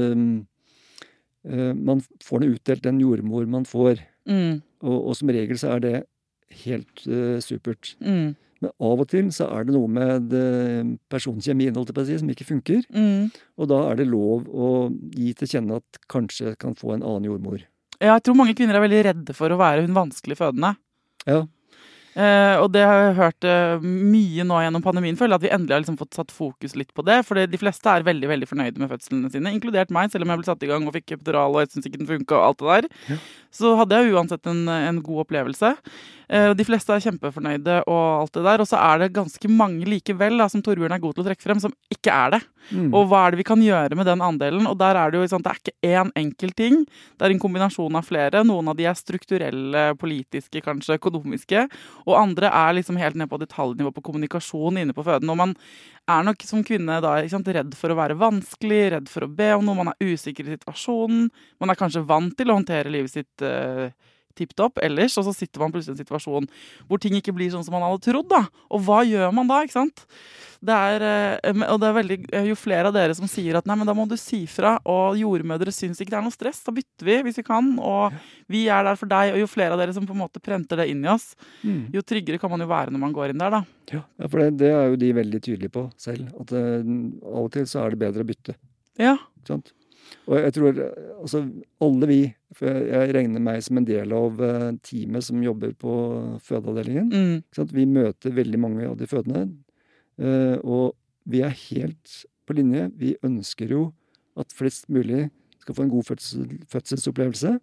at man får utdelt den jordmor man får, og som regel så det helt supert. Men av og til så det noe med personkjemien, som ikke funker. Og da det lov å gi til kjenne at kanskje kan få en annen jordmor. Ja, jeg tror mange kvinner veldig redde for å være hun vanskelig fødende. Ja. Og det har jeg hørt mye nå gjennom pandemien, føler at vi endelig har liksom fått satt fokus litt på det, for de fleste veldig, veldig fornøyde med fødslene sine, inkludert meg, selv om jeg ble satt i gang og fikk epidural, og jeg synes ikke den funket og alt det der. Ja. Så hadde jeg uansett en god opplevelse. De fleste kjempefornøyde og alt det der, og så det ganske mange likevel, da, som Torbjørn god til å trekke frem, som ikke det. Og hva det vi kan gjøre med den andelen? Og der det jo, det ikke én enkel ting, det en kombinasjon av flere, noen av de strukturelle, politiske, kanskje økonomiske, og andre liksom helt ned på detaljnivå på kommunikasjon inne på føden, og man nok som kvinne da, ikke sant, redd for å være vanskelig, redd for å be om noe, man usikker i situasjonen, man kanskje vant til å håndtere livet sitt tipptopp ellers, og så sitter man plutselig i en situasjon hvor ting ikke blir sånn som man hadde trodd da. Og hva gjør man da, ikke sant? Og det veldig, jo flere av dere som sier at nei, men da må du si fra, og jordmødre synes ikke det noe stress, da bytter vi hvis vi kan, og vi der for deg, og jo flere av dere som på en måte prenter det inn i oss, jo tryggere kan man jo være når man går inn der da. Ja, for det jo de veldig tydelige på selv, at av og til så det bedre å bytte. Ja. Ikke sant? Og jeg tror, altså alle vi, for jeg regner meg som en del av teamet som jobber på fødeavdelingen, ikke sant? Vi møter veldig mange av de fødende, og vi helt på linje. Vi ønsker jo at flest mulig skal få en god fødselsopplevelse,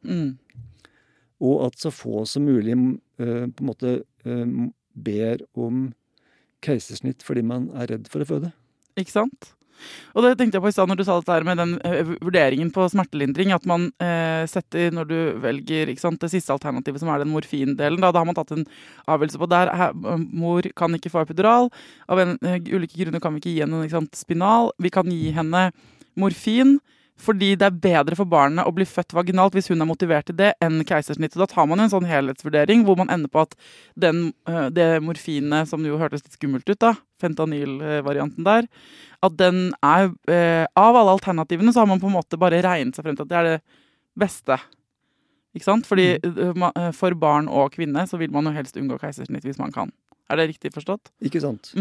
og at så få som mulig på en måte ber om keisersnitt fordi man redd for å føde. Ikke sant? Og det tenkte jeg på i stedet når du sa dette her med den vurderingen på smertelindring, at man setter når du velger, ikke sant, det siste alternativet som den morfindelen, da har man tatt en avgjørelse på der, mor kan ikke få epidural, av ulike grunner kan vi ikke gi henne ikke sant, spinal, vi kan gi henne morfin, fordi det bedre for barnet å bli født vaginalt hvis hun motivert til det enn keisersnitt. Da tar man en sånn helhetsvurdering hvor man ender på at det morfinet som jo hørtes litt skummelt ut da, fentanyl-varianten der, at den av alle alternativene så har man på en måte bare regnet seg frem til at det det beste. Ikke sant? Fordi for barn og kvinne så vil man jo helst unngå keisersnitt hvis man kan. Det riktig forstått? Ikke sant.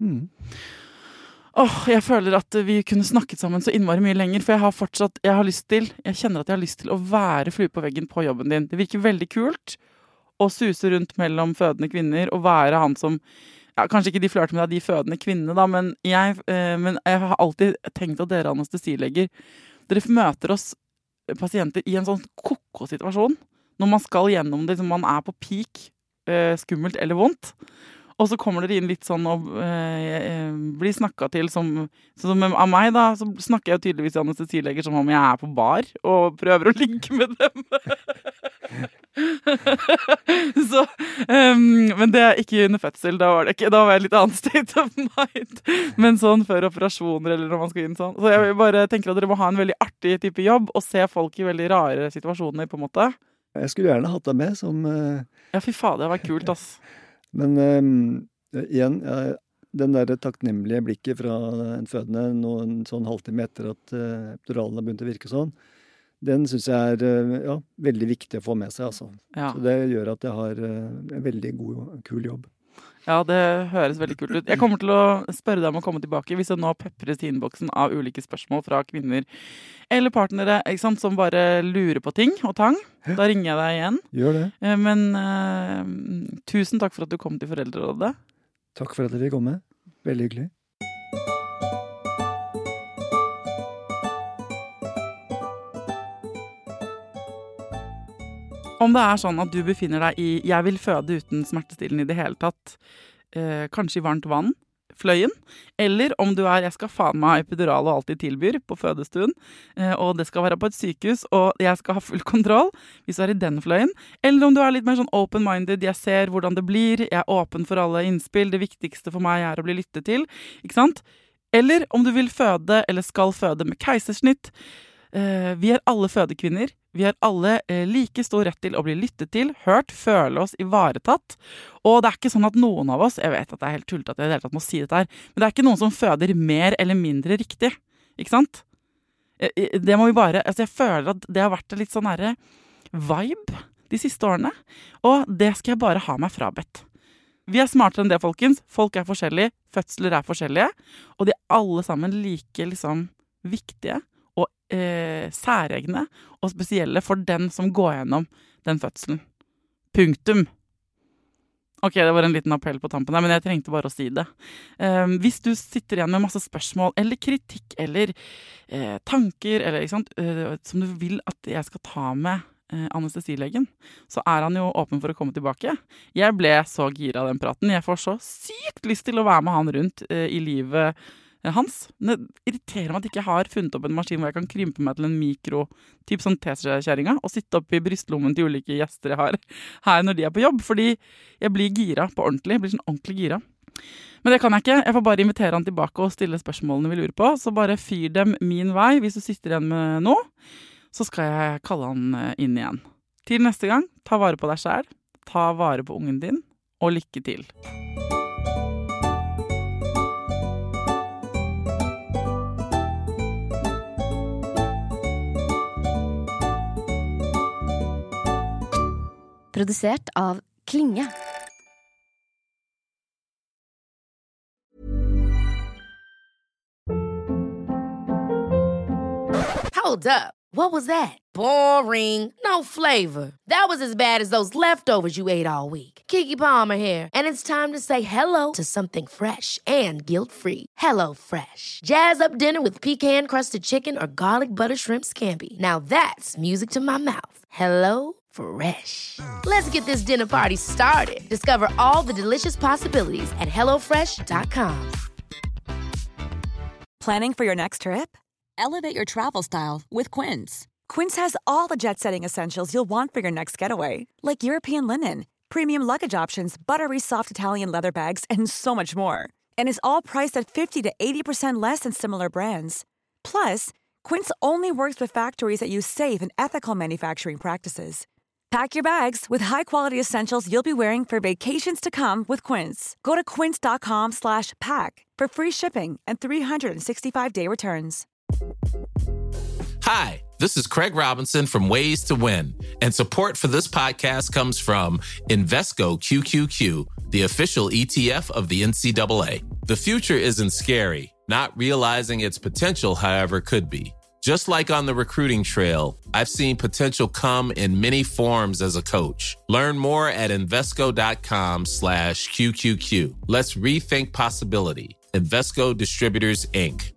Jeg føler at vi kunne snakket sammen så innmari mye lenger, for jeg kjenner at jeg har lyst til å være flue på veggen på jobben din. Det virker veldig kult å suse rundt mellom fødende kvinner og være han som, kanskje ikke de flørter med deg, de fødende kvinnene da, men jeg har alltid tenkt at dere anestesileger, dere møter oss pasienter i en sånn koko-situasjon, når man skal gjennom det, man på peak, skummelt eller vondt, og så kommer dere inn litt sånn og blir snakket til av meg da, så snakker jeg tydeligvis i anestesileger som om jeg på bar og prøver å ligge med dem. Så, men det ikke under fødsel, da var jeg litt annen state of mind. Men sånn før operasjoner eller når man skal inn sånn. Så jeg bare tenker at dere må ha en veldig artig type jobb og se folk i veldig rare situasjoner på en måte. Jeg skulle gjerne hatt deg med som... Ja, fy faen, det var kult, ass. Men igjen, den der takknemlige blikket fra en fødende noen sånn halvtime etter at epiduralen har begynt å virke sånn, Den synes jeg er veldig viktig å få med seg, altså. Ja. Så det gjør at jeg har en veldig kul jobb. Ja, det høres veldig kult ut. Jeg kommer til å spørre deg om å komme tilbake hvis jeg nå pepres i innboksen av ulike spørsmål fra kvinner eller partnere, ikke sant, som bare lurer på ting og tang. Da ringer jeg deg igjen. Gjør det. Men tusen takk for at du kom til Foreldrerådet. Takk for at dere kom med. Veldig hyggelig. Om det er sånn at du befinner deg i jeg vil føde uten smertestillende i det hele tatt, kanskje i varmt vann, fløyen, eller om du er jeg skal faen meg ha epidural og alltid tilbyr på fødestuen, og det skal være på et sykehus, og jeg skal ha full kontroll, hvis du er i den fløyen, eller om du er litt mer sånn open-minded, jeg ser hvordan det blir, jeg er åpen for alle innspill, det viktigste for meg er å bli lyttet til, ikke sant? Eller om du vil føde eller skal føde med keisersnitt. Vi er alle fødekvinner. Vi har alle like stor rett til å bli lyttet til, hørt, føle oss ivaretatt. Og det er ikke sånn at noen av oss, jeg vet at det er helt tullete at jeg i det hele tatt må si dette her, men det er ikke noen som føder mer eller mindre riktig. Ikke sant? Det må vi bare, altså jeg føler at det har vært en litt sånn herre vibe de siste årene, og det skal jeg bare ha meg frabedt. Vi er smartere enn det, folkens. Folk er forskjellige, fødsler er forskjellige, og de er alle sammen like liksom viktige og særegne og spesielle for den som går gjennom den fødselen. Punktum. Ok, det var en liten appell på tampen her, men jeg trengte bare å si det. Hvis du sitter igjen med masse spørsmål, eller kritikk, eller tanker, eller, ikke sant, som du vil at jeg skal ta med anestesilegen, så er han jo åpen for å komme tilbake. Jeg ble så gira av den praten. Jeg får så sykt lyst til å være med han rundt i livet hans. Det irriterer meg at jeg ikke har funnet opp en maskin hvor jeg kan krympe meg til en mikro, typ sånn teskjæringa, og sitte opp i brystlommen til ulike gjester jeg har her når de er på jobb, fordi jeg blir gira på ordentlig. Jeg blir sånn ordentlig gira. Men det kan jeg ikke. Jeg får bare invitere han tilbake og stille spørsmålene vi lurer på, så bare fyr dem min vei hvis du sitter igjen med noe. Så skal jeg kalle han inn igjen. Til neste gang, ta vare på deg selv, ta vare på ungen din, og lykke til. Produsert av Klinge. Hold up. What was that? Boring. No flavor. That was as bad as those leftovers you ate all week. Keke Palmer here, and it's time to say hello to something fresh and guilt-free. Hello Fresh. Jazz up dinner with pecan-crusted chicken or garlic butter shrimp scampi. Now that's music to my mouth. Hello Fresh. Let's get this dinner party started. Discover all the delicious possibilities at HelloFresh.com. Planning for your next trip? Elevate your travel style with Quince. Quince has all the jet-setting essentials you'll want for your next getaway, like European linen, premium luggage options, buttery soft Italian leather bags, and so much more. And is all priced at 50 to 80% less than similar brands. Plus, Quince only works with factories that use safe and ethical manufacturing practices. Pack your bags with high-quality essentials you'll be wearing for vacations to come with Quince. Go to quince.com/pack for free shipping and 365-day returns. Hi, this is Craig Robinson from Ways to Win, and support for this podcast comes from Invesco QQQ, the official ETF of the NCAA. The future isn't scary. Not realizing its potential, however, could be. Just like on the recruiting trail, I've seen potential come in many forms as a coach. Learn more at Invesco.com/QQQ. Let's rethink possibility. Invesco Distributors, Inc.